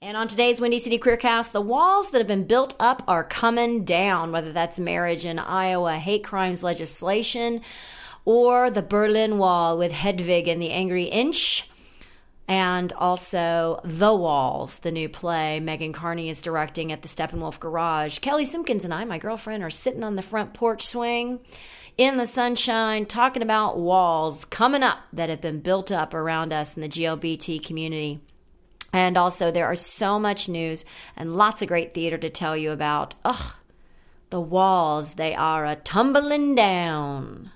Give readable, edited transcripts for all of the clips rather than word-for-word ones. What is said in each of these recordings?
And on today's Windy City Queercast, the walls that have been built up are coming down, whether that's marriage in Iowa, hate crimes legislation, or the Berlin Wall with Hedwig and the Angry Inch, and also The Walls, the new play Megan Carney is directing at the Steppenwolf Garage. Kelly Simpkins and I, my girlfriend, are sitting on the front porch swing in the sunshine talking about walls coming up that have been built up around us in the GLBT community. And also, there are so much news and lots of great theater to tell you about. Ugh, the walls, they are a-tumbling down.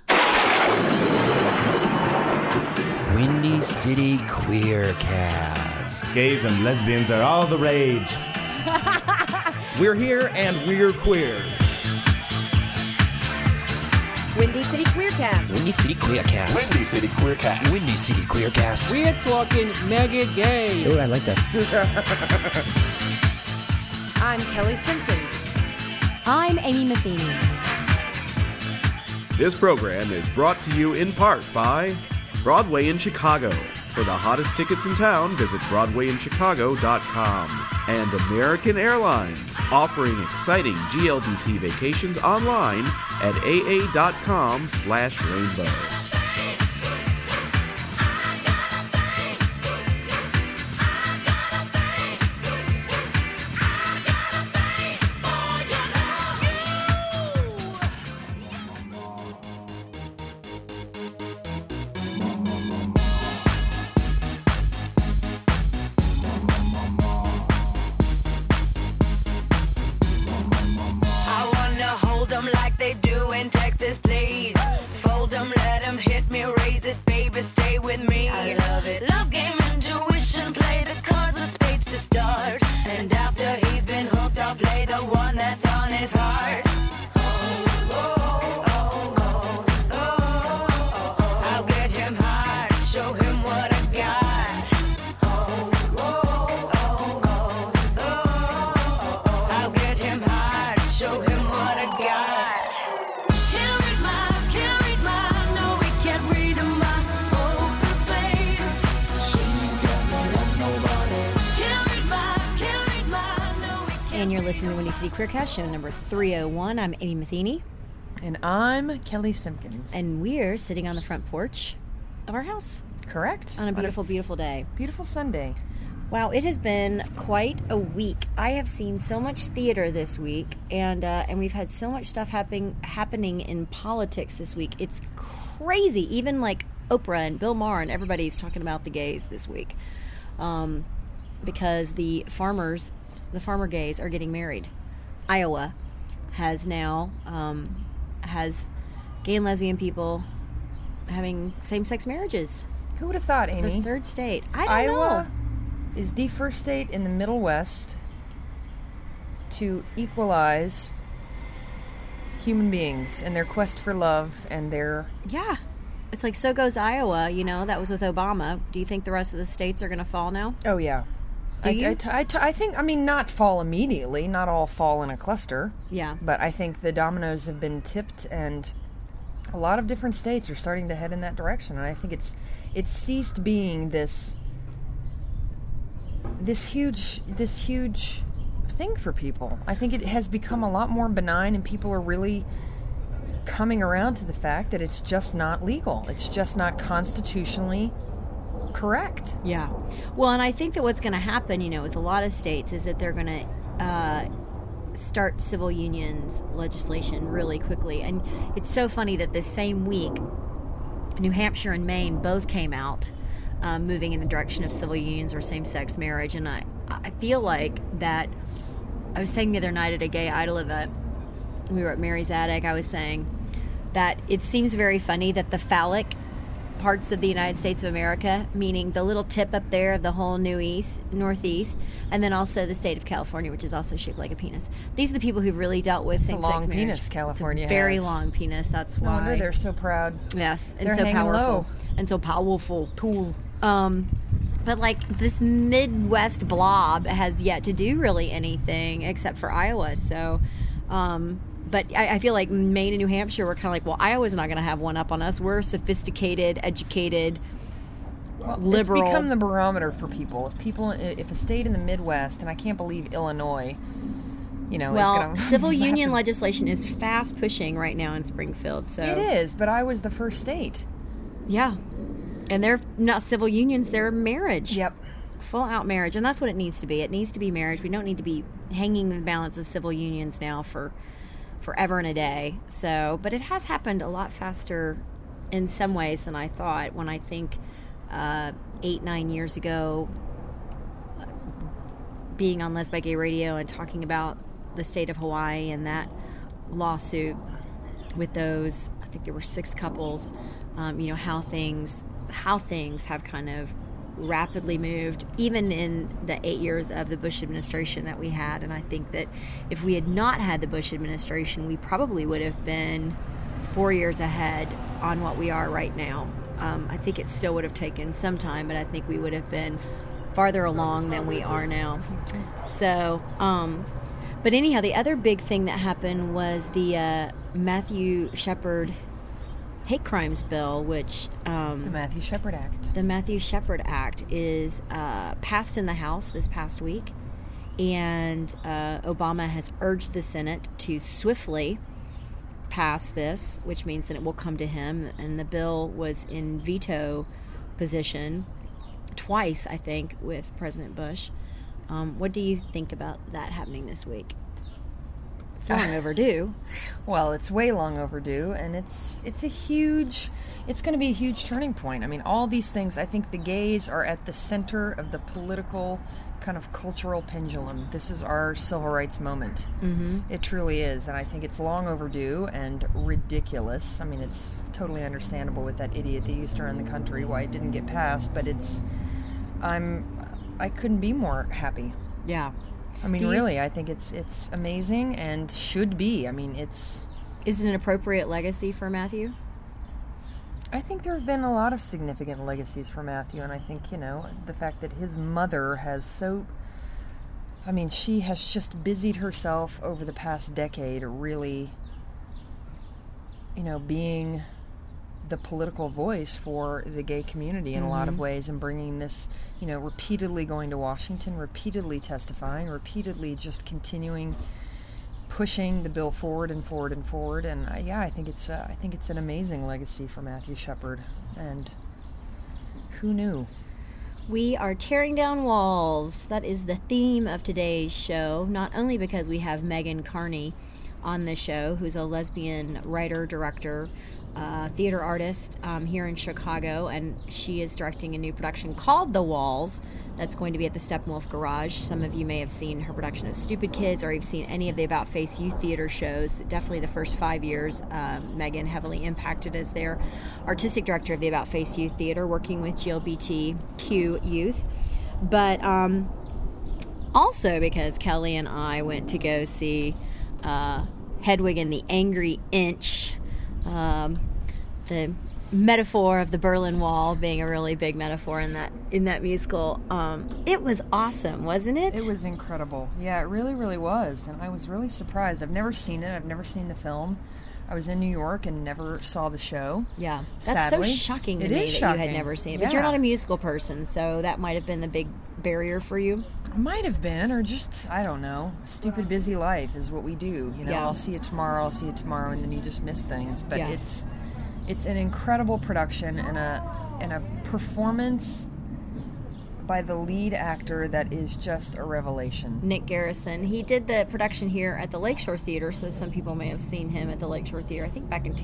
Windy City Queercast. Gays and lesbians are all the rage. We're here and we're queer. Windy City Queercast. Windy City Queercast. Windy City Queercast. Windy City Queercast. We're talking mega gay. Oh, I like that. I'm Kelly Simpkins. I'm Amy Matheny. This program is brought to you in part by Broadway in Chicago. For the hottest tickets in town, visit BroadwayInChicago.com. And American Airlines, offering exciting GLBT vacations online at aa.com/rainbow. And you're listening to Windy City Queercast, show number 301. I'm Amy Matheny. And I'm Kelly Simpkins. And we're sitting on the front porch of our house. Correct. On a beautiful, beautiful day. Beautiful Sunday. Wow, it has been quite a week. I have seen so much theater this week, and we've had so much stuff happening in politics this week. It's crazy. Even like Oprah and Bill Maher and everybody's talking about the gays this week, because the farmer gays are getting married. Iowa has now has gay and lesbian people having same-sex marriages. Who would have thought, Amy? The third state. I don't Iowa know. is the first state in the Middle West to equalize human beings in their quest for love and their... Yeah. It's like, so goes Iowa, that was with Obama. Do you think the rest of the states are going to fall now? Oh, yeah. Do you? I think, not fall immediately, not all fall in a cluster. Yeah. But I think the dominoes have been tipped, and a lot of different states are starting to head in that direction. And I think it's ceased being this huge thing for people. I think it has become a lot more benign, and people are really coming around to the fact that it's just not legal. It's just not constitutionally correct. Yeah. Well, and I think that what's going to happen, with a lot of states is that they're going to start civil unions legislation really quickly. And it's so funny that this same week, New Hampshire and Maine both came out moving in the direction of civil unions or same-sex marriage. And I feel like that, I was saying the other night at a gay idol event, we were at Mary's Attic, I was saying that it seems very funny that the phallic parts of the United States of America, meaning the little tip up there of the whole northeast, and then also the state of California, which is also shaped like a penis. These are the people who've really dealt with same-sex marriage. It's a long penis, California has. Very long penis, that's why. No wonder they're so proud. Yes, and they're so hanging powerful. low. And so powerful. Cool. But like this Midwest blob has yet to do really anything except for Iowa, so... But I feel like Maine and New Hampshire were kind of like, well, Iowa's not going to have one up on us. We're sophisticated, educated, liberal. It's become the barometer for people. If a state in the Midwest, and I can't believe Illinois, is going to... civil union legislation is fast pushing right now in Springfield. So It is, but I was the first state. Yeah. And they're not civil unions, they're marriage. Yep. Full out marriage. And that's what it needs to be. It needs to be marriage. We don't need to be hanging the balance of civil unions now for forever and a day. So, but it has happened a lot faster in some ways than I thought. When I think 8-9 years ago, being on Lesbi Gay Radio and talking about the state of Hawaii and that lawsuit with those, I think there were 6 couples, how things have kind of rapidly moved, even in the 8 years of the Bush administration that we had. And I think that if we had not had the Bush administration, we probably would have been 4 years ahead on what we are right now. I think it still would have taken some time, but I think we would have been farther along than we are now. So, but anyhow, the other big thing that happened was the Matthew Shepard hate crimes bill, which... the Matthew Shepard Act. The Matthew Shepard Act is passed in the House this past week, and Obama has urged the Senate to swiftly pass this, which means that it will come to him, and the bill was in veto position twice, I think, with President Bush. What do you think about that happening this week? It's long overdue. Well, it's way long overdue, and it's going to be a huge turning point. I mean, all these things, I think the gays are at the center of the political kind of cultural pendulum. This is our civil rights moment. Mm-hmm. It truly is, and I think it's long overdue and ridiculous. I mean, it's totally understandable with that idiot that used to run the country why it didn't get passed, but I couldn't be more happy. Yeah. I mean, really, I think it's amazing and should be. I mean, Is it an appropriate legacy for Matthew? I think there have been a lot of significant legacies for Matthew, and I think, the fact that his mother has she has just busied herself over the past decade really, being the political voice for the gay community in a lot of ways, and bringing this, repeatedly going to Washington, repeatedly testifying, repeatedly just continuing pushing the bill forward and forward and forward. And I think it's an amazing legacy for Matthew Shepard. And who knew? We are tearing down walls. That is the theme of today's show, not only because we have Megan Carney on the show, who's a lesbian writer, director, theater artist here in Chicago, and she is directing a new production called The Walls that's going to be at the Steppenwolf Garage. Some of you may have seen her production of Stupid Kids, or you've seen any of the About Face Youth Theater shows. Definitely the first 5 years, Megan heavily impacted as their artistic director of the About Face Youth Theater, working with GLBTQ youth. But also because Kelly and I went to go see Hedwig and the Angry Inch, the metaphor of the Berlin Wall being a really big metaphor in that musical. It was awesome, wasn't it? It was incredible. Yeah, it really, really was. And I was really surprised. I've never seen it. I've never seen the film. I was in New York and never saw the show. Yeah. That's sadly. So shocking to me that you had never seen it. But you're not a musical person, so that might have been the big barrier for you. Might have been, or just, I don't know. Stupid busy life is what we do. I'll see it tomorrow, and then you just miss things. But it's an incredible production and a performance by the lead actor that is just a revelation. Nick Garrison. He did the production here at the Lakeshore Theater, so some people may have seen him at the Lakeshore Theater, I think back in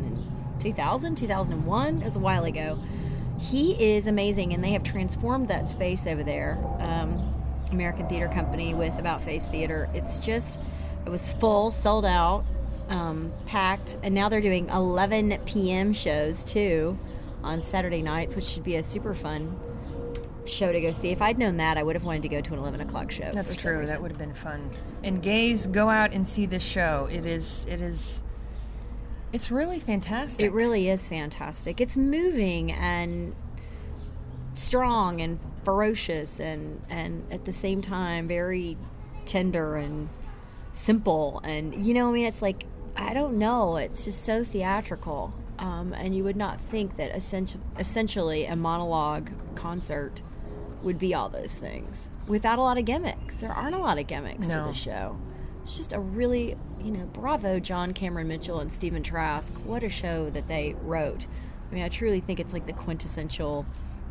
2001. It was a while ago. He is amazing, and they have transformed that space over there, American Theater Company with About Face Theater. It was full, sold out, packed, and now they're doing 11 p.m. shows, too, on Saturday nights, which should be a super fun show to go see. If I'd known that, I would have wanted to go to an 11 o'clock show. That's true. That would have been fun. And gays, go out and see this show. It's really fantastic. It really is fantastic. It's moving and strong and ferocious and at the same time very tender and simple. And, it's like, I don't know. It's just so theatrical. And you would not think that essentially a monologue concert would be all those things without a lot of gimmicks. There aren't a lot of gimmicks to the show. It's just a really, bravo John Cameron Mitchell and Stephen Trask. What a show that they wrote. I mean, I truly think it's like the quintessential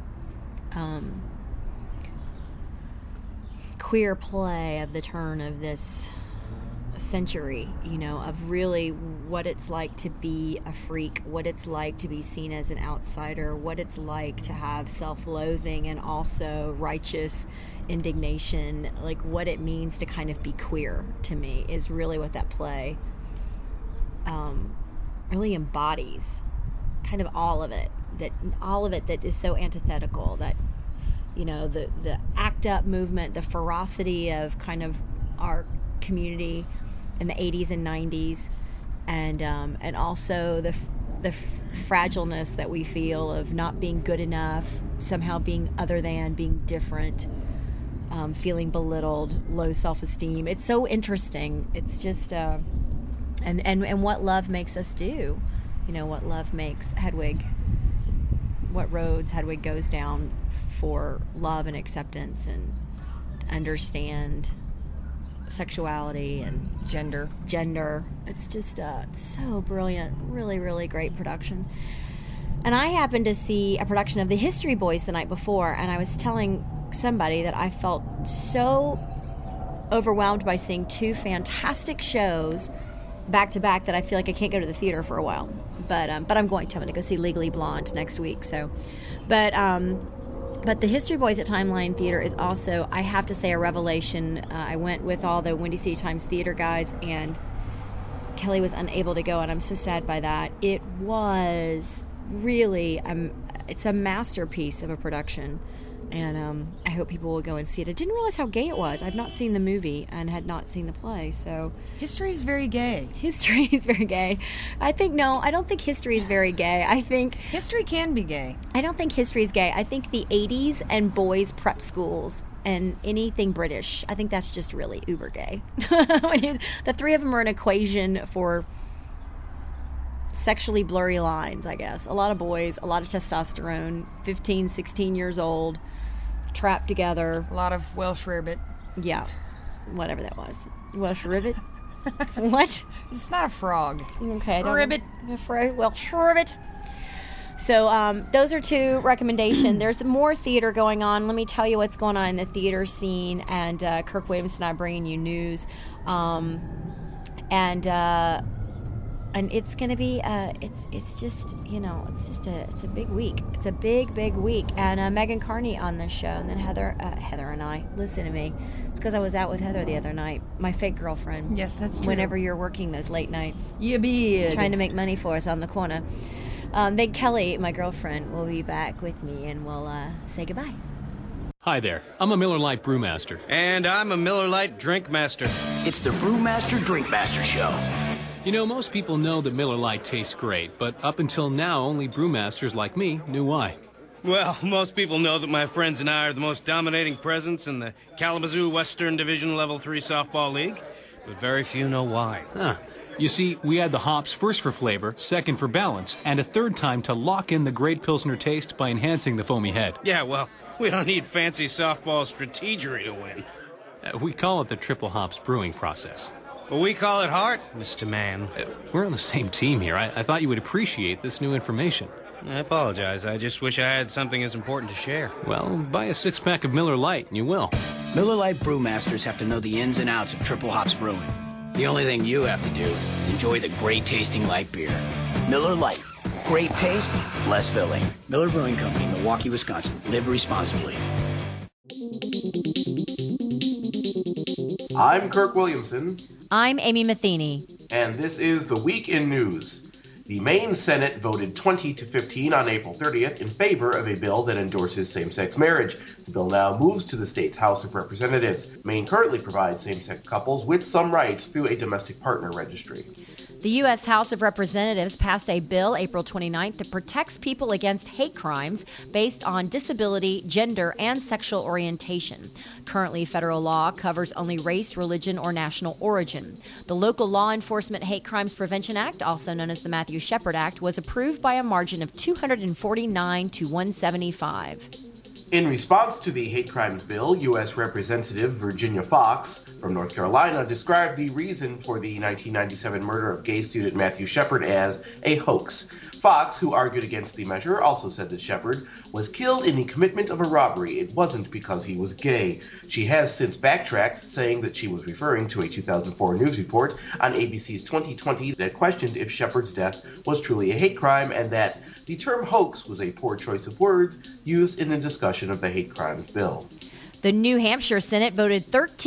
queer play of the turn of this century, of really what it's like to be a freak, what it's like to be seen as an outsider, what it's like to have self-loathing and also righteous indignation, like what it means to kind of be queer, to me, is really what that play really embodies. Kind of all of it that is so antithetical, that the ACT UP movement, the ferocity of kind of our community in the 80s and 90s, and also the fragileness that we feel of not being good enough, somehow being other than, being different, feeling belittled, low self-esteem. It's so interesting. It's just and what love makes us do, what love makes Hedwig, what roads Hedwig goes down for love and acceptance and understand sexuality and gender. It's just so brilliant. Really, really great production. And I happened to see a production of The History Boys the night before, and I was telling somebody that I felt so overwhelmed by seeing two fantastic shows back to back that I feel like I can't go to the theater for a while. But I'm going to. I'm going to go see Legally Blonde next week. So, but The History Boys at Timeline Theater is also, I have to say, a revelation. I went with all the Windy City Times theater guys, and Kelly was unable to go, and I'm so sad by that. It was really, it's a masterpiece of a production, and I hope people will go and see it. I didn't realize how gay it was. I've not seen the movie and had not seen the play, so... History is very gay. History is very gay. I don't think history is very gay. I think... History can be gay. I don't think history is gay. I think the 80s and boys' prep schools and anything British, I think that's just really uber gay. The three of them are an equation for sexually blurry lines, I guess. A lot of boys, a lot of testosterone, 15, 16 years old, trapped together. A lot of Welsh rarebit. Yeah, whatever that was. Welsh ribbit? What? It's not a frog. Okay. Ribbit. Welsh ribbit. So those are two recommendations. There's more theater going on. Let me tell you what's going on in the theater scene. And Kirk Williams and I bringing you news. And it's going to be, it's a big week. It's a big, big week. And Megan Carney on this show. And then Heather and I, listen to me. It's because I was out with Heather the other night, my fake girlfriend. Yes, that's true. Whenever you're working those late nights. You be trying to make money for us on the corner. Then Kelly, my girlfriend, will be back with me and we'll say goodbye. Hi there. I'm a Miller Lite Brewmaster. And I'm a Miller Lite Drinkmaster. It's the Brewmaster Drinkmaster Show. You know, most people know that Miller Lite tastes great, but up until now, only brewmasters like me knew why. Well, most people know that my friends and I are the most dominating presence in the Kalamazoo Western Division Level 3 Softball League, but very few know why. Huh. You see, we add the hops first for flavor, second for balance, and a third time to lock in the great Pilsner taste by enhancing the foamy head. Yeah, well, we don't need fancy softball strategery to win. We call it the triple hops brewing process. Well, we call it heart, Mr. Man. We're on the same team here. I thought you would appreciate this new information. I apologize. I just wish I had something as important to share. Well, buy a six-pack of Miller Lite and you will. Miller Lite brewmasters have to know the ins and outs of triple hops brewing. The only thing you have to do is enjoy the great-tasting light beer. Miller Lite. Great taste, less filling. Miller Brewing Company, Milwaukee, Wisconsin. Live responsibly. I'm Kirk Williamson. I'm Amy Matheny. And this is The Week in News. The Maine Senate voted 20-15 on April 30th in favor of a bill that endorses same-sex marriage. The bill now moves to the state's House of Representatives. Maine currently provides same-sex couples with some rights through a domestic partner registry. The U.S. House of Representatives passed a bill April 29th that protects people against hate crimes based on disability, gender, and sexual orientation. Currently, federal law covers only race, religion, or national origin. The Local Law Enforcement Hate Crimes Prevention Act, also known as the Matthew Shepard Act, was approved by a margin of 249 to 175. In response to the hate crimes bill, U.S. Representative Virginia Foxx from North Carolina described the reason for the 1997 murder of gay student Matthew Shepard as a hoax. Foxx, who argued against the measure, also said that Shepard was killed in the commitment of a robbery. It wasn't because he was gay. She has since backtracked, saying that she was referring to a 2004 news report on ABC's 2020 that questioned if Shepard's death was truly a hate crime and that the term hoax was a poor choice of words used in a discussion of the hate crimes bill. The New Hampshire Senate voted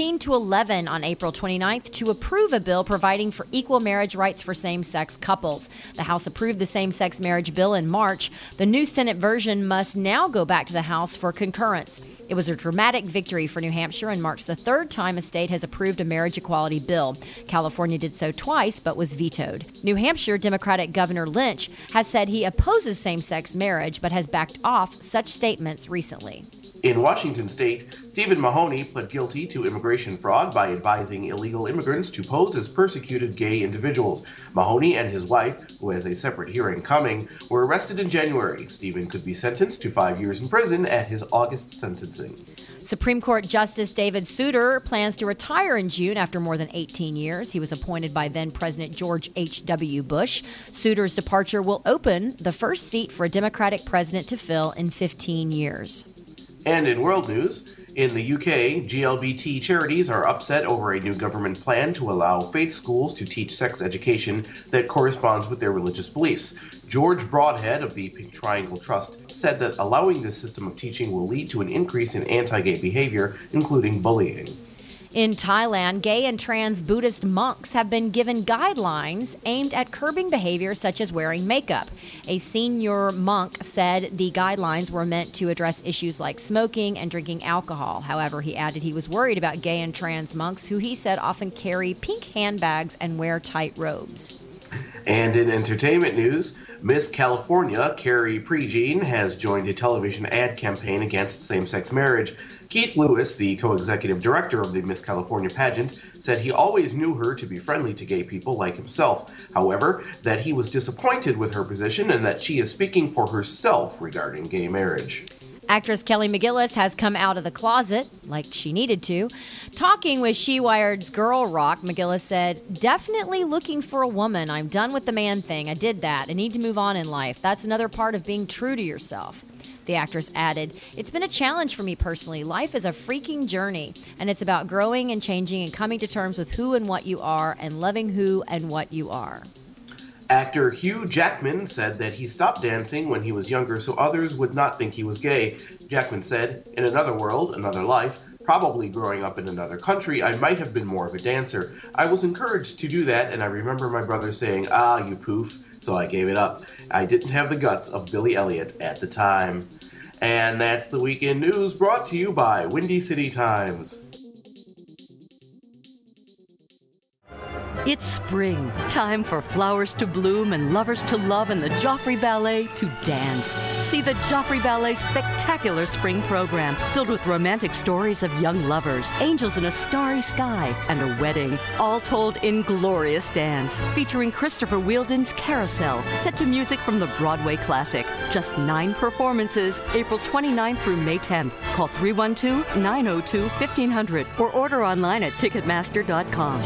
13-11 on April 29th to approve a bill providing for equal marriage rights for same-sex couples. The House approved the same-sex marriage bill in March. The new Senate version must now go back to the House for concurrence. It was a dramatic victory for New Hampshire and marks the third time a state has approved a marriage equality bill. California did so twice but was vetoed. New Hampshire Democratic Governor Lynch has said he opposes same-sex marriage but has backed off such statements recently. In Washington state, Stephen Mahoney pled guilty to immigration fraud by advising illegal immigrants to pose as persecuted gay individuals. Mahoney and his wife, who has a separate hearing coming, were arrested in January. Stephen could be sentenced to 5 years in prison at his August sentencing. Supreme Court Justice David Souter plans to retire in June after more than 18 years. He was appointed by then-President George H.W. Bush. Souter's departure will open the first seat for a Democratic president to fill in 15 years. And in world news, in the UK, GLBT charities are upset over a new government plan to allow faith schools to teach sex education that corresponds with their religious beliefs. George Broadhead of the Pink Triangle Trust said that allowing this system of teaching will lead to an increase in anti-gay behavior, including bullying. In Thailand, gay and trans Buddhist monks have been given guidelines aimed at curbing behavior such as wearing makeup. A senior monk said the guidelines were meant to address issues like smoking and drinking alcohol. However, he added he was worried about gay and trans monks who he said often carry pink handbags and wear tight robes. And in entertainment news, Miss California, Carrie Prejean, has joined a television ad campaign against same-sex marriage. Keith Lewis, the co-executive director of the Miss California pageant, said he always knew her to be friendly to gay people like himself. However, that he was disappointed with her position and that she is speaking for herself regarding gay marriage. Actress Kelly McGillis has come out of the closet, like she needed to. Talking with She Wired's Girl Rock, McGillis said, "Definitely looking for a woman. I'm done with the man thing. I did that. I need to move on in life. That's another part of being true to yourself." The actress added, "It's been a challenge for me personally. Life is a freaking journey, and it's about growing and changing and coming to terms with who and what you are and loving who and what you are." Actor Hugh Jackman said that he stopped dancing when he was younger so others would not think he was gay. Jackman said, "In another world, another life, probably growing up in another country, I might have been more of a dancer. I was encouraged to do that, and I remember my brother saying, 'Ah, you poof,' so I gave it up. I didn't have the guts of Billy Elliot at the time." And that's the weekend news brought to you by Windy City Times. It's spring, time for flowers to bloom and lovers to love and the Joffrey Ballet to dance. See the Joffrey Ballet's spectacular spring program filled with romantic stories of young lovers, angels in a starry sky, and a wedding, all told in glorious dance. Featuring Christopher Wheeldon's Carousel, set to music from the Broadway classic. Just 9 performances, April 29th through May 10th. Call 312-902-1500 or order online at Ticketmaster.com.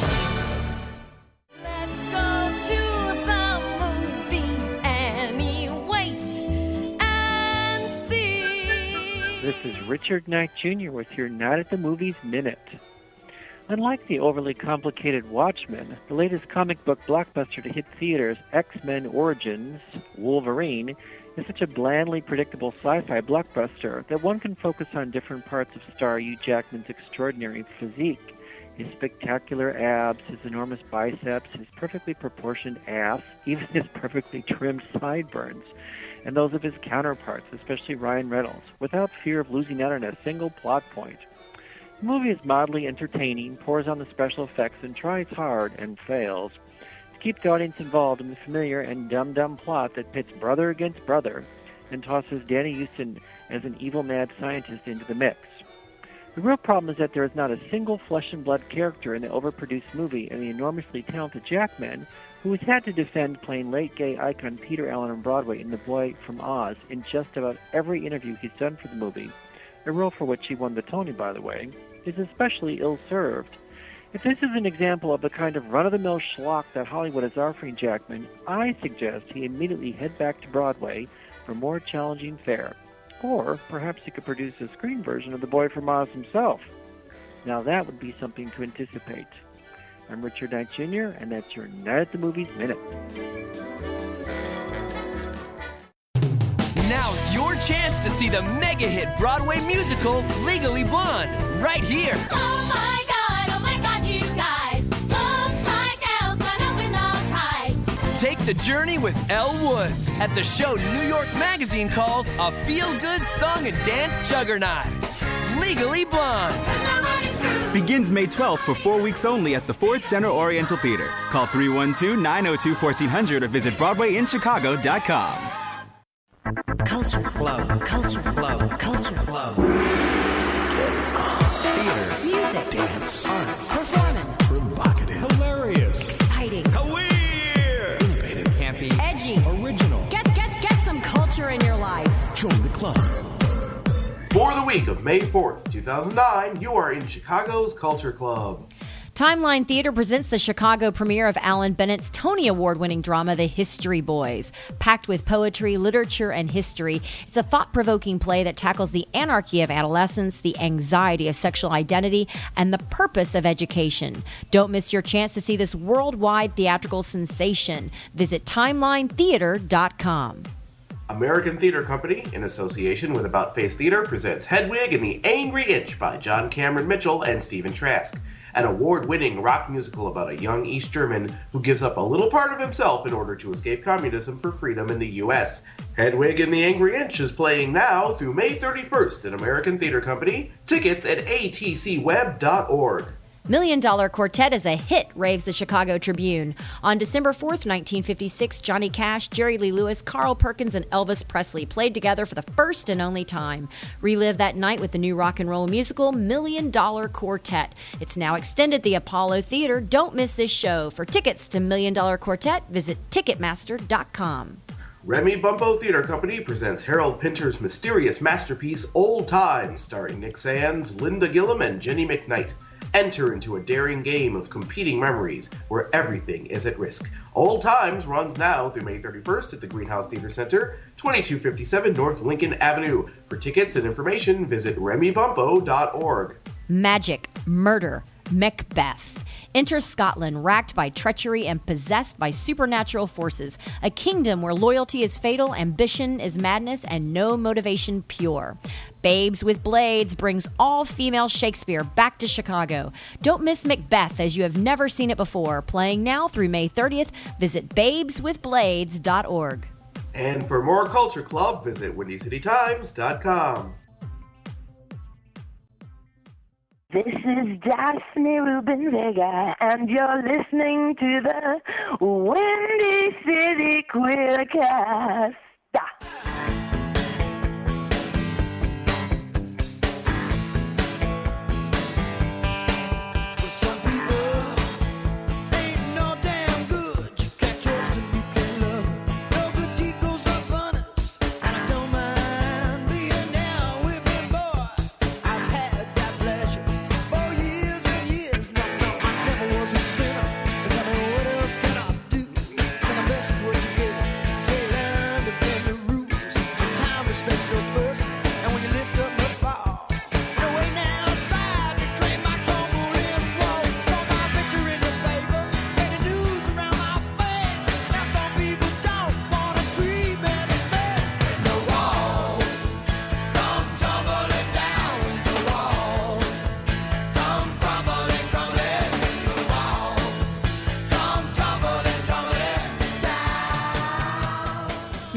This is Richard Knight Jr. with your Night at the Movies Minute. Unlike the overly complicated Watchmen, the latest comic book blockbuster to hit theaters, X-Men Origins Wolverine, is such a blandly predictable sci-fi blockbuster that one can focus on different parts of star Hugh Jackman's extraordinary physique. His spectacular abs, his enormous biceps, his perfectly proportioned ass, even his perfectly trimmed sideburns, and those of his counterparts, especially Ryan Reynolds, without fear of losing out on a single plot point. The movie is mildly entertaining, pours on the special effects, and tries hard and fails. keep the audience involved in the familiar and dumb plot that pits brother against brother and tosses Danny Houston as an evil mad scientist into the mix. The real problem is that there is not a single flesh-and-blood character in the overproduced movie, and the enormously talented Jackman, who has had to defend playing late gay icon Peter Allen on Broadway in The Boy from Oz in just about every interview he's done for the movie, a role for which he won the Tony, by the way, is especially ill-served. If this is an example of the kind of run-of-the-mill schlock that Hollywood is offering Jackman, I suggest he immediately head back to Broadway for more challenging fare. Or perhaps he could produce a screen version of The Boy from Oz himself. Now that would be something to anticipate. I'm Richard Knight Jr., and that's your Night at the Movies Minute. Now's your chance to see the mega-hit Broadway musical, Legally Blonde, right here. Oh my God, you guys. Looks like Elle's gonna win the prize. Take the journey with Elle Woods at the show New York Magazine calls a feel-good song and dance juggernaut. Legally Blonde. Begins May 12th for 4 weeks only at the Ford Center Oriental Theater. Call 312-902-1400 or visit BroadwayInChicago.com. Culture Club. Culture Club. Culture Club. Theater. Music. Dance. Art. Performance. Provocative. Hilarious. Exciting. Queer. Innovative. Campy. Edgy. Original. Get some culture in your life. Join the club. For the week of May 4th, 2009, you are in Chicago's Culture Club. Timeline Theater presents the Chicago premiere of Alan Bennett's Tony Award-winning drama, The History Boys. Packed with poetry, literature, and history, it's a thought-provoking play that tackles the anarchy of adolescence, the anxiety of sexual identity, and the purpose of education. Don't miss your chance to see this worldwide theatrical sensation. Visit TimelineTheater.com. American Theater Company, in association with About Face Theater, presents Hedwig and the Angry Inch by John Cameron Mitchell and Stephen Trask, an award-winning rock musical about a young East German who gives up a little part of himself in order to escape communism for freedom in the U.S. Hedwig and the Angry Inch is playing now through May 31st at American Theater Company. Tickets at atcweb.org. $1 Million Quartet is a hit, raves the Chicago Tribune. On December 4th, 1956, Johnny Cash, Jerry Lee Lewis, Carl Perkins, and Elvis Presley played together for the first and only time. Relive that night with the new rock and roll musical, $1 Million Quartet. It's now extended at the Apollo Theater. Don't miss this show. For tickets to $1 Million Quartet, visit Ticketmaster.com. Remy Bumpo Theater Company presents Harold Pinter's mysterious masterpiece, Old Times, starring Nick Sands, Linda Gillum, and Jenny McKnight. Enter into a daring game of competing memories where everything is at risk. Old Times runs now through May 31st at the Greenhouse Theater Center, 2257 North Lincoln Avenue. For tickets and information, visit RemyBumpo.org. Magic, murder, Macbeth. Enter Scotland, racked by treachery and possessed by supernatural forces. A kingdom where loyalty is fatal, ambition is madness, and no motivation pure. Babes with Blades brings all-female Shakespeare back to Chicago. Don't miss Macbeth as you have never seen it before. Playing now through May 30th. Visit babeswithblades.org. And for more Culture Club, visit WindyCityTimes.com. This is Daphne Rubin Vega, and you're listening to the Windy City Queercast. What else can I do? So the best is what you get. Can't learn to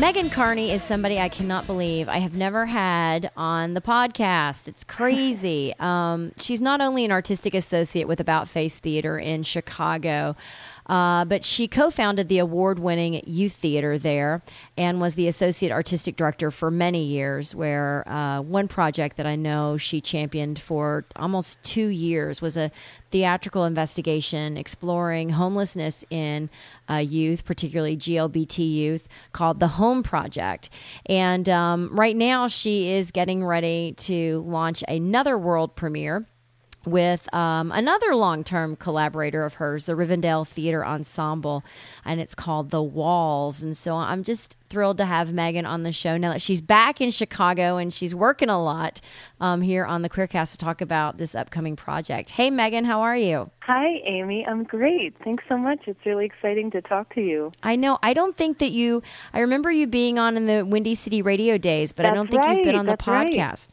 Megan Carney is somebody I cannot believe I have never had on the podcast. It's crazy. She's not only an artistic associate with About Face Theater in Chicago, but she co-founded the award-winning youth theater there and was the associate artistic director for many years, where one project that I know she championed for almost 2 years was a theatrical investigation exploring homelessness in youth, particularly GLBT youth, called The Home Project. And right now she is getting ready to launch another world premiere with another long-term collaborator of hers, the Rivendell Theater Ensemble, and it's called The Walls. And so I'm just thrilled to have Megan on the show now that she's back in Chicago and she's working a lot here on the Queercast to talk about this upcoming project. Hey, Megan, how are you? Hi, Amy. I'm great. Thanks so much. It's really exciting to talk to you. I know. I don't think that I remember you being on in the Windy City radio days, but I don't think you've been on the podcast. Right.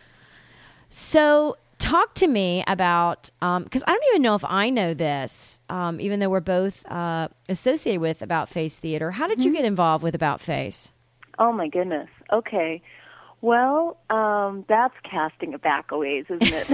So talk to me about, because I don't even know if I know this, even though we're both associated with About Face Theater. How did you get involved with About Face? Oh, my goodness. Okay. Well, that's casting it back a ways, isn't it?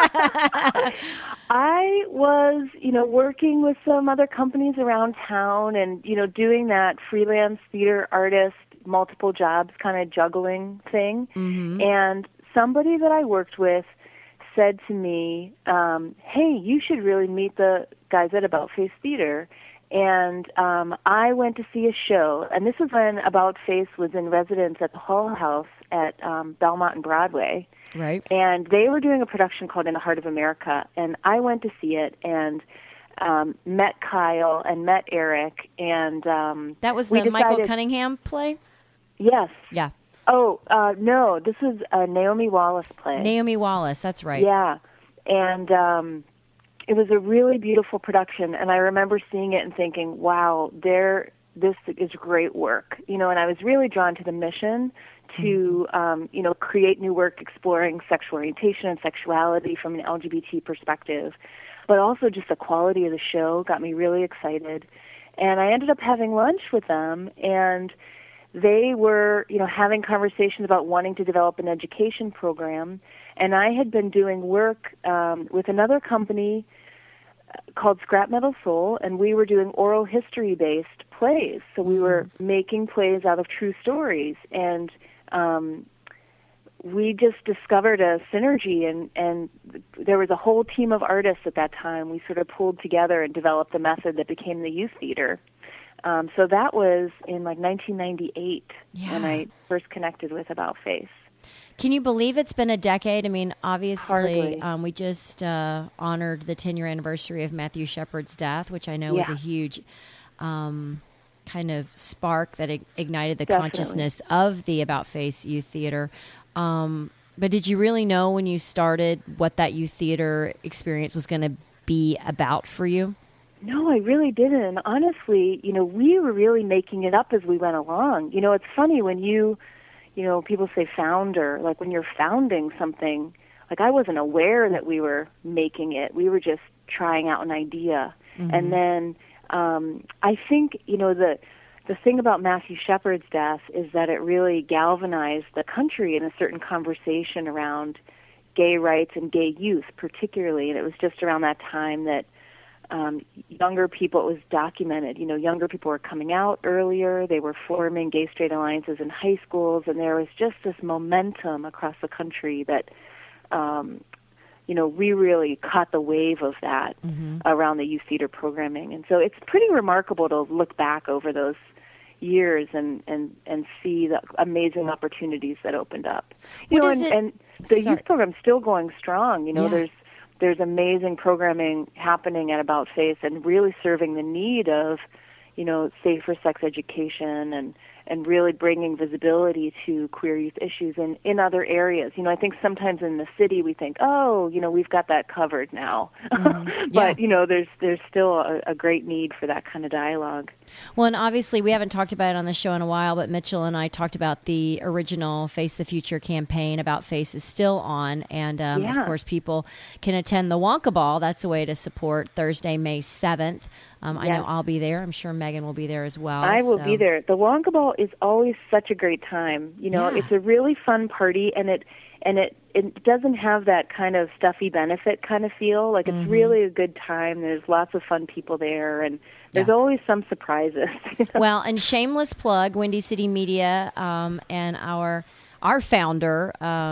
I was, working with some other companies around town and, doing that freelance theater artist, multiple jobs kind of juggling thing. Mm-hmm. And somebody that I worked with said to me, hey, you should really meet the guys at About Face Theater. And I went to see a show, and this is when About Face was in residence at the Hull House at Belmont and Broadway. Right. And they were doing a production called In the Heart of America, and I went to see it and met Kyle and met Eric. And that was the Michael Cunningham play? Yes. Yeah. Oh, no, this is a Naomi Wallace play. Naomi Wallace, that's right. Yeah, and it was a really beautiful production, and I remember seeing it and thinking, wow, this is great work. And I was really drawn to the mission to, create new work exploring sexual orientation and sexuality from an LGBT perspective, but also just the quality of the show got me really excited. And I ended up having lunch with them, and they were, having conversations about wanting to develop an education program, and I had been doing work with another company called Scrap Metal Soul, and we were doing oral history-based plays. So we were making plays out of true stories, and we just discovered a synergy, and there was a whole team of artists at that time. We sort of pulled together and developed a method that became the youth theater. So that was in 1998 when I first connected with About Face. Can you believe it's been a decade? I mean, obviously, we just honored the 10-year anniversary of Matthew Shepard's death, which I know was a huge kind of spark that ignited the consciousness of the About Face Youth Theater. But did you really know when you started what that youth theater experience was going to be about for you? No, I really didn't. Honestly, we were really making it up as we went along. It's funny when people say founder, like when you're founding something, like I wasn't aware that we were making it. We were just trying out an idea. Mm-hmm. And then I think, the thing about Matthew Shepard's death is that it really galvanized the country in a certain conversation around gay rights and gay youth particularly. And it was just around that time that younger people, it was documented, younger people were coming out earlier, they were forming gay-straight alliances in high schools, and there was just this momentum across the country that, we really caught the wave of that around the youth theater programming. And so it's pretty remarkable to look back over those years and see the amazing opportunities that opened up. And the youth program's still going strong, There's amazing programming happening at About Face and really serving the need of, safer sex education and really bringing visibility to queer youth issues in other areas. I think sometimes in the city we think, we've got that covered now. But, there's still a great need for that kind of dialogue. Well, and obviously we haven't talked about it on the show in a while, but Mitchell and I talked about the original Face the Future campaign. About Face is still on, and of course people can attend the Wonka Ball. That's a way to support Thursday, May 7th. I know I'll be there. I'm sure Megan will be there as well. I will be there. The Wonka Ball is always such a great time. You know, it's a really fun party, and it doesn't have that kind of stuffy benefit kind of feel. Like, it's really a good time. There's lots of fun people there, and there's always some surprises. You know? Well, and shameless plug, Windy City Media and our founder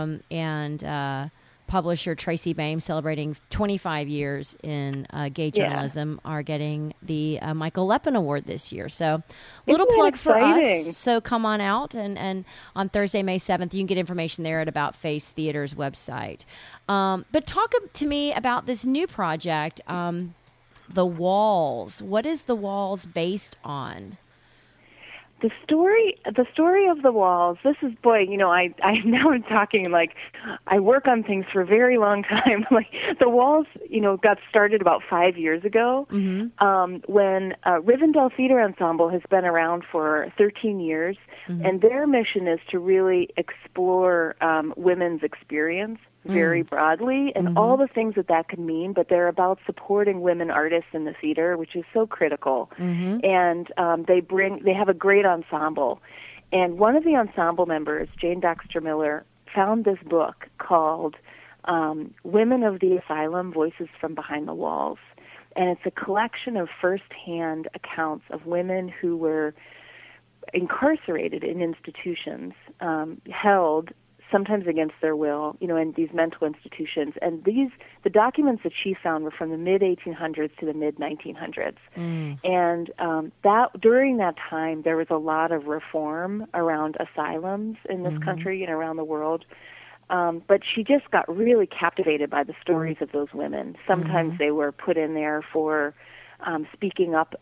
and publisher Tracy Baim, celebrating 25 years in gay journalism, are getting the Michael Lepin Award this year. So, little plug for us. So come on out, and on Thursday, May 7th, you can get information there at About Face Theater's website. But talk to me about this new project, The Walls. What is The Walls based on? The story of The Walls, this is, boy, you know, I now am talking like I work on things for a very long time. Like, The Walls, you know, got started about 5 years ago when Rivendell Theater Ensemble has been around for 13 years, and their mission is to really explore women's experience very broadly and all the things that could mean, but they're about supporting women artists in the theater, which is so critical. And they have a great ensemble. And one of the ensemble members, Jane Baxter Miller, found this book called Women of the Asylum, Voices from Behind the Walls. And it's a collection of firsthand accounts of women who were incarcerated in institutions, held sometimes against their will, you know, in these mental institutions. And the documents that she found were from the mid-1800s to the mid-1900s. And during that time, there was a lot of reform around asylums in this country and around the world. But she just got really captivated by the stories of those women. Sometimes they were put in there for speaking up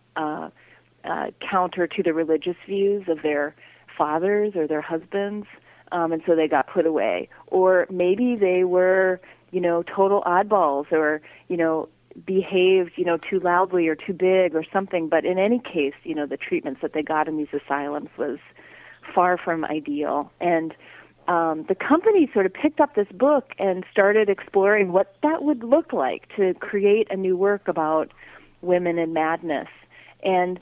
counter to the religious views of their fathers or their husbands. And so they got put away. Or maybe they were, you know, total oddballs, or, you know, behaved, you know, too loudly or too big or something. But in any case, you know, the treatments that they got in these asylums was far from ideal. And the company sort of picked up this book and started exploring what that would look like to create a new work about women and madness. And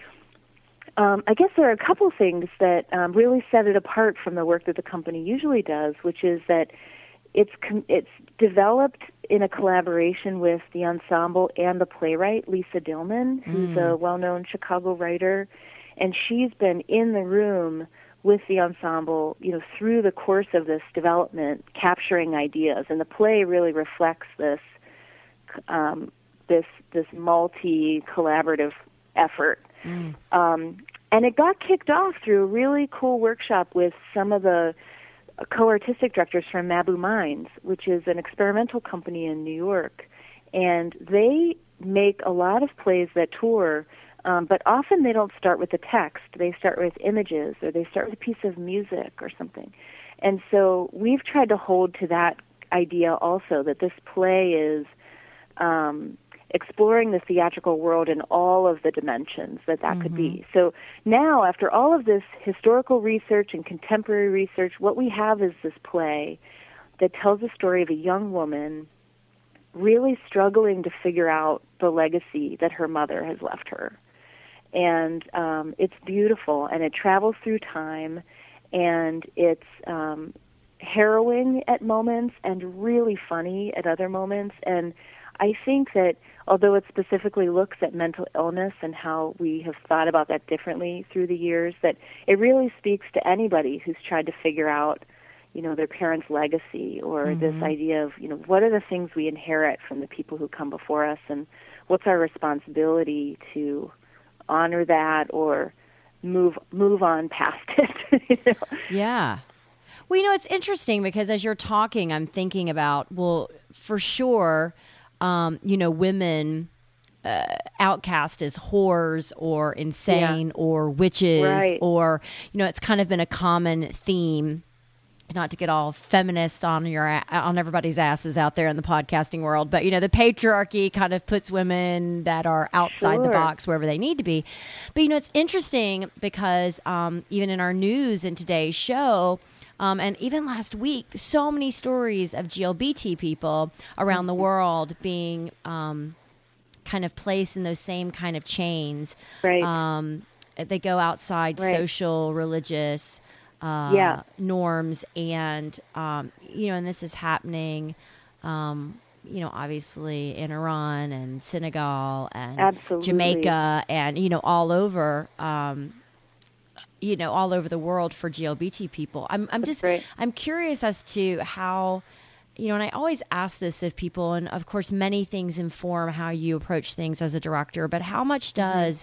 I guess there are a couple things that really set it apart from the work that the company usually does, which is that it's developed in a collaboration with the ensemble and the playwright, Lisa Dillman, who's a well-known Chicago writer, and she's been in the room with the ensemble, you know, through the course of this development, capturing ideas. And the play really reflects this this multi-collaborative effort. And it got kicked off through a really cool workshop with some of the co-artistic directors from Mabou Minds, which is an experimental company in New York. And they make a lot of plays that tour, but often they don't start with the text. They start with images, or they start with a piece of music or something. And so we've tried to hold to that idea also, that this play is exploring the theatrical world in all of the dimensions that could be. So now, after all of this historical research and contemporary research, what we have is this play that tells the story of a young woman really struggling to figure out the legacy that her mother has left her. And it's beautiful, and it travels through time, and it's harrowing at moments and really funny at other moments. And I think that although it specifically looks at mental illness and how we have thought about that differently through the years, that it really speaks to anybody who's tried to figure out, you know, their parents' legacy, or this idea of, you know, what are the things we inherit from the people who come before us, and what's our responsibility to honor that or move on past it. You know? Yeah. Well, you know, it's interesting because as you're talking, I'm thinking about, well, for sure, you know, women outcast as whores or insane or witches, or, you know, it's kind of been a common theme not to get all feminist on everybody's asses out there in the podcasting world, but the patriarchy kind of puts women that are outside the box wherever they need to be. But it's interesting because even in our news in today's show, and even last week, so many stories of GLBT people around the world being kind of placed in those same kind of chains. Right. They go outside social, religious norms, and and this is happening, obviously in Iran and Senegal and Absolutely. Jamaica and all over, all over the world for GLBT people. I'm curious as to how. And I always ask this of people, and of course, many things inform how you approach things as a director. But how much does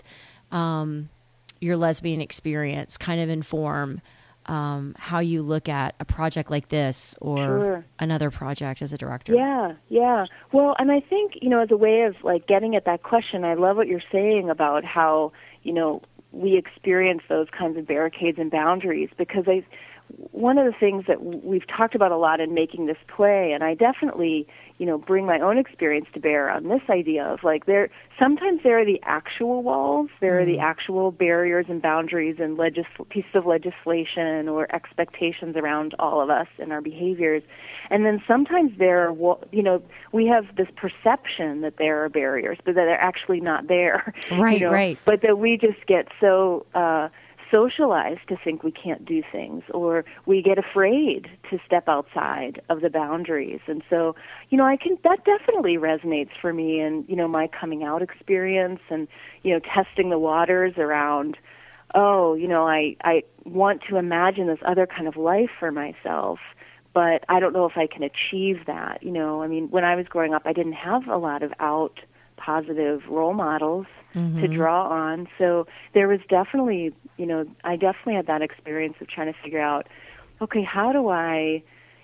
your lesbian experience kind of inform how you look at a project like this or another project as a director? Yeah. Well, and I think, as a way of like getting at that question, I love what you're saying about how, we experience those kinds of barricades and boundaries, because one of the things that we've talked about a lot in making this play, and I definitely, bring my own experience to bear on this idea of like sometimes there are the actual walls, there are the actual barriers and boundaries and pieces of legislation or expectations around all of us and our behaviors. And then sometimes there are, we have this perception that there are barriers, but that they're actually not there. Right, right. But that we just get so socialized to think we can't do things, or we get afraid to step outside of the boundaries. And so, that definitely resonates for me and, my coming out experience and, testing the waters around, I want to imagine this other kind of life for myself, but I don't know if I can achieve that. When I was growing up, I didn't have a lot of out positive role models to draw on. So there was definitely, I definitely had that experience of trying to figure out, okay, how do I,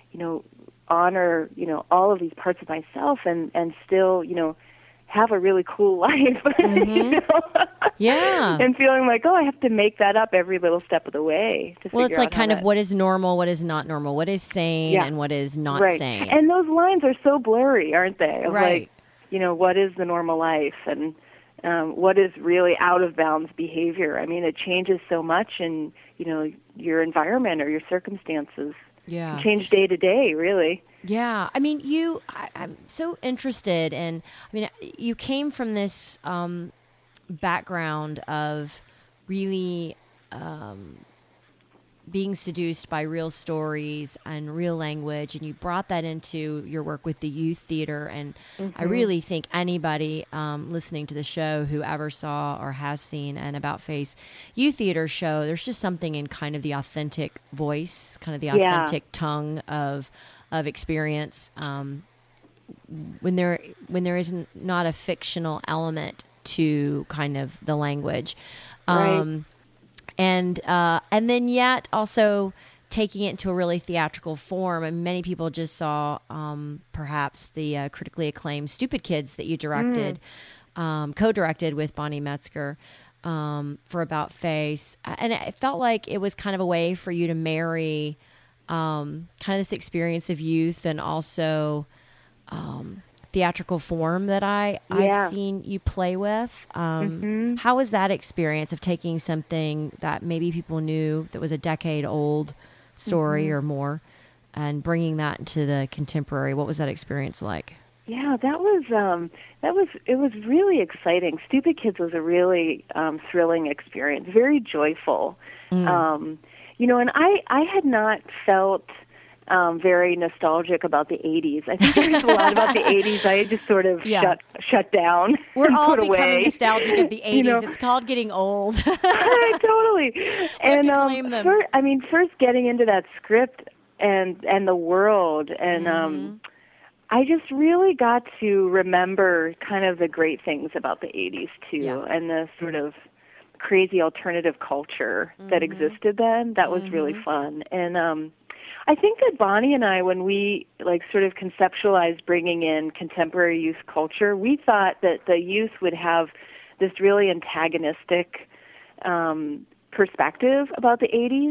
honor, all of these parts of myself and still, have a really cool life, Yeah. And feeling like, I have to make that up every little step of the way. Well, it's like kind of what is normal, what is not normal, what is sane and what is not sane. And those lines are so blurry, aren't they? Of right. Like, what is the normal life and what is really out of bounds behavior? It changes so much in, your environment or your circumstances. Yeah. It change day to day, really. Yeah. I'm so interested in, you came from this background of really being seduced by real stories and real language, and you brought that into your work with the youth theater. And I really think anybody listening to the show who ever saw or has seen an About Face youth theater show, there's just something in kind of the authentic voice, kind of the authentic tongue of experience, when there is not a fictional element to kind of the language. Right. And then yet also taking it into a really theatrical form. And many people just saw perhaps the critically acclaimed Stupid Kids that you directed, co-directed with Bonnie Metzger for About Face. And it felt like it was kind of a way for you to marry kind of this experience of youth and also theatrical form that I've seen you play with. How was that experience of taking something that maybe people knew that was a decade old story or more and bringing that into the contemporary? What was that experience like? Yeah, it was really exciting. Stupid Kids was a really thrilling experience, very joyful. And I had not felt very nostalgic about the 80s. I think there's a lot about the 80s I just sort of shut down. We're and all put becoming away. nostalgic of the 80s. It's called getting old. Totally. And claim them. first getting into that script and the world, and I just really got to remember kind of the great things about the 80s too, and the sort of crazy alternative culture that existed then. That was really fun. And I think that Bonnie and I, when we sort of conceptualized bringing in contemporary youth culture, we thought that the youth would have this really antagonistic perspective about the 80s.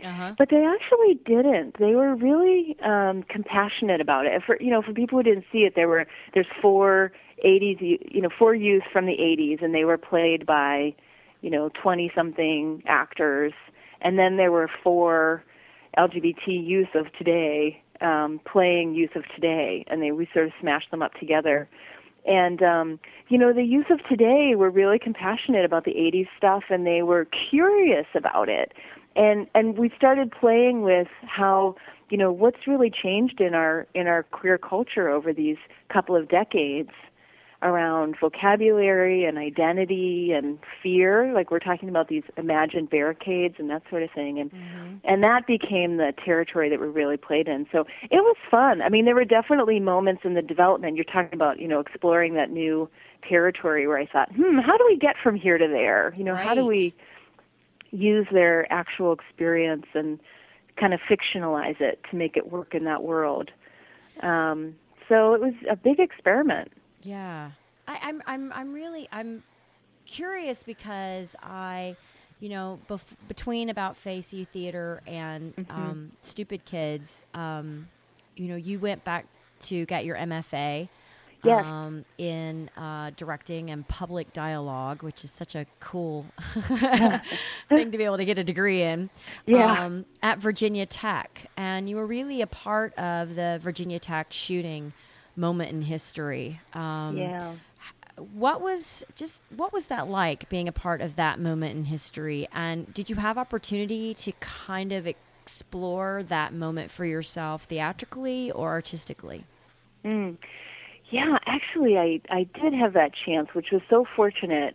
But they actually didn't. They were really compassionate about it. For people who didn't see it, there's four youth from the 80s, and they were played by 20-something actors, and then there were 4 LGBT youth of today playing youth of today, and we sort of smashed them up together. And the youth of today were really compassionate about the 80s stuff, and they were curious about it. And we started playing with how, what's really changed in our queer culture over these couple of decades around vocabulary and identity and fear. Like, we're talking about these imagined barricades and that sort of thing. And that became the territory that we really played in. So it was fun. I mean, there were definitely moments in the development. You're talking about, exploring that new territory where I thought, how do we get from here to there? How do we use their actual experience and kind of fictionalize it to make it work in that world? So it was a big experiment. Yeah, I'm curious because between About Face Youth Theater and Stupid Kids, you went back to get your MFA. Yes. In directing and public dialogue, which is such a cool thing to be able to get a degree in, at Virginia Tech. And you were really a part of the Virginia Tech shooting moment in history. What was that like, being a part of that moment in history? And did you have opportunity to kind of explore that moment for yourself theatrically or artistically? Yeah, actually, I did have that chance, which was so fortunate.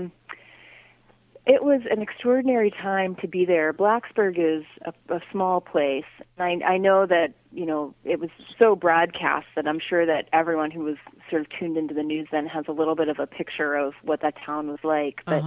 It was an extraordinary time to be there. Blacksburg is a small place. I know that, it was so broadcast that I'm sure that everyone who was sort of tuned into the news then has a little bit of a picture of what that town was like. But,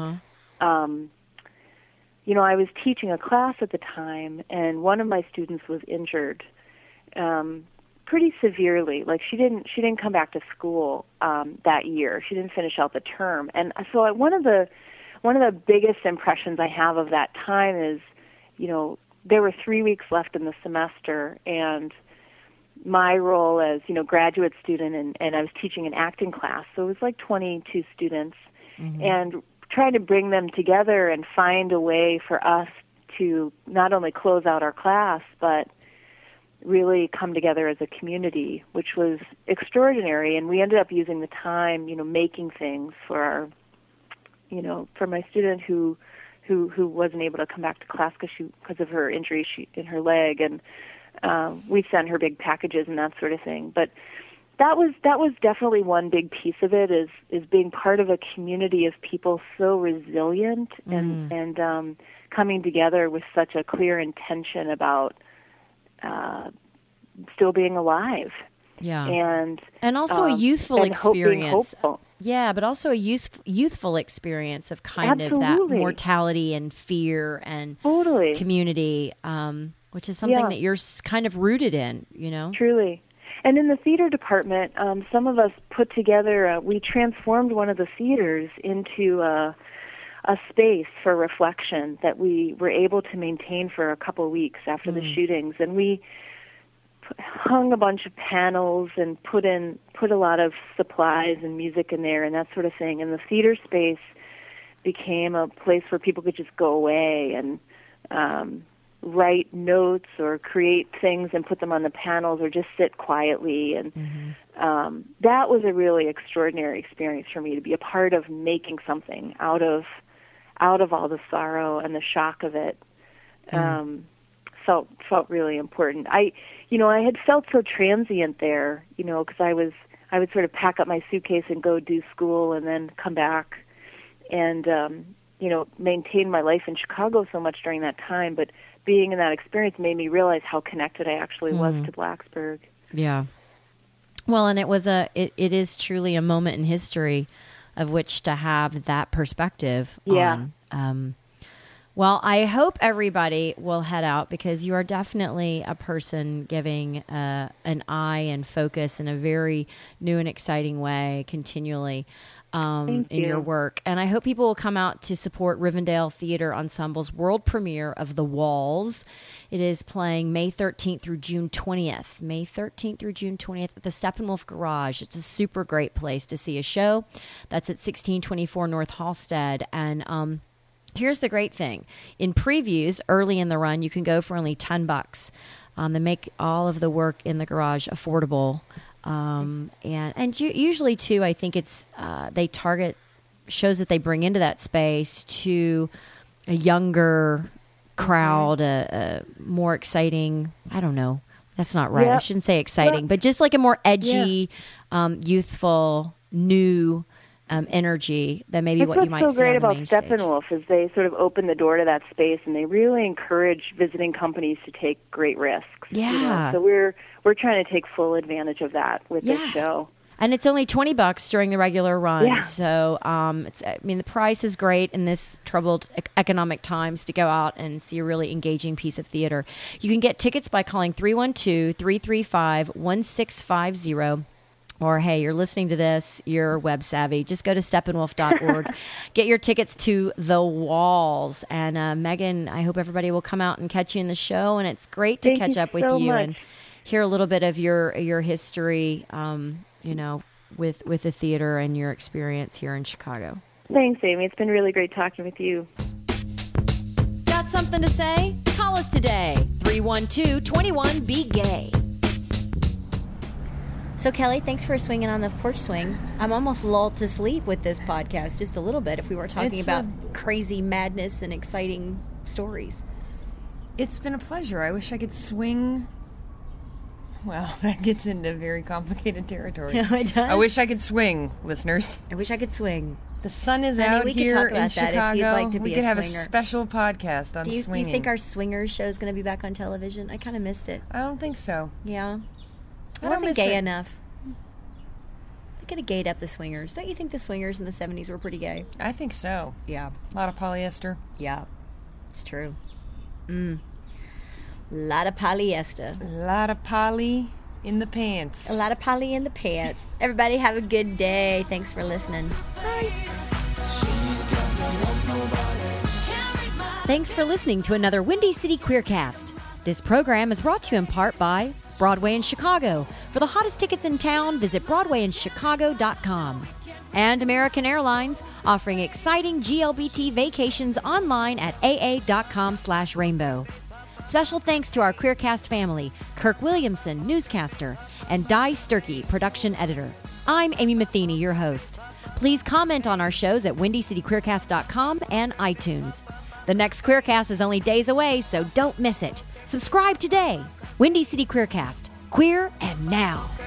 I was teaching a class at the time, and one of my students was injured pretty severely. Like, she didn't come back to school that year. She didn't finish out the term. And so one of the biggest impressions I have of that time is, there were 3 weeks left in the semester, and my role as, graduate student, and I was teaching an acting class, so it was like 22 students, and trying to bring them together and find a way for us to not only close out our class, but really come together as a community, which was extraordinary. And we ended up using the time, making things for our, for my student who wasn't able to come back to class because of her injury in her leg, and we sent her big packages and that sort of thing. But that was definitely one big piece of it, is being part of a community of people so resilient and coming together with such a clear intention about still being alive. Yeah. And also a youthful experience. Hopeful. Yeah, but also a youthful experience of kind of that mortality and fear and community, which is something that you're kind of rooted in, Truly. And in the theater department, some of us put together, we transformed one of the theaters into a space for reflection that we were able to maintain for a couple of weeks after the shootings. And we hung a bunch of panels and put a lot of supplies and music in there and that sort of thing. And the theater space became a place where people could just go away and write notes or create things and put them on the panels, or just sit quietly. And that was a really extraordinary experience for me, to be a part of making something out of all the sorrow and the shock of it. Felt really important. I had felt so transient there, because I would sort of pack up my suitcase and go do school and then come back and, maintain my life in Chicago so much during that time. But being in that experience made me realize how connected I actually was to Blacksburg. Yeah. Well, and it is truly a moment in history of which to have that perspective on Well, I hope everybody will head out because you are definitely a person giving an eye and focus in a very new and exciting way continually in your work. And I hope people will come out to support Rivendell Theater Ensemble's world premiere of The Walls. It is playing May 13th through June 20th. May 13th through June 20th at the Steppenwolf Garage. It's a super great place to see a show. That's at 1624 North Halstead. And here's the great thing. In previews, early in the run, you can go for only $10. They make all of the work in the garage affordable. Usually, too, I think it's they target shows that they bring into that space to a younger crowd, a more exciting, I don't know, that's not right. Yep. I shouldn't say exciting, but just like a more edgy, youthful, new energy than maybe what you might see on the main stage. What's so great about Steppenwolf is they sort of open the door to that space, and they really encourage visiting companies to take great risks. Yeah. You know? So we're trying to take full advantage of that with this show. And it's only $20 during the regular run. Yeah. So, the price is great in this troubled economic times to go out and see a really engaging piece of theater. You can get tickets by calling 312-335-1650. Or, hey, you're listening to this, you're web savvy. Just go to steppenwolf.org. Get your tickets to The Walls. And, Megan, I hope everybody will come out and catch you in the show. And it's great to catch up with you and hear a little bit of your history, with the theater and your experience here in Chicago. Thanks, Amy. It's been really great talking with you. Got something to say? Call us today. 312-21-BE-GAY. So, Kelly, thanks for swinging on the porch swing. I'm almost lulled to sleep with this podcast, just a little bit, if we were talking about crazy madness and exciting stories. It's been a pleasure. I wish I could swing. Well, that gets into very complicated territory. Yeah, it does. I wish I could swing, listeners. I wish I could swing. The sun is out here in Chicago. If you'd like to be we could have a special podcast on swinging. Do you think our swingers show is going to be back on television? I kind of missed it. I don't think so. Yeah. I wasn't gay enough. They could have gayed up the swingers. Don't you think the swingers in the 70s were pretty gay? I think so. Yeah. A lot of polyester. Yeah. It's true. Lot of polyester. A lot of poly in the pants. A lot of poly in the pants. Everybody have a good day. Thanks for listening. Bye. Thanks for listening to another Windy City Queercast. This program is brought to you in part by Broadway in Chicago. For the hottest tickets in town, visit BroadwayInChicago.com. And American Airlines, offering exciting GLBT vacations online at aa.com/rainbow. Special thanks to our Queercast family, Kirk Williamson, newscaster, and Di Sturkey, production editor. I'm Amy Matheny, your host. Please comment on our shows at WindyCityQueercast.com and iTunes. The next Queercast is only days away, so don't miss it. Subscribe today. Windy City Queercast. Queer and now.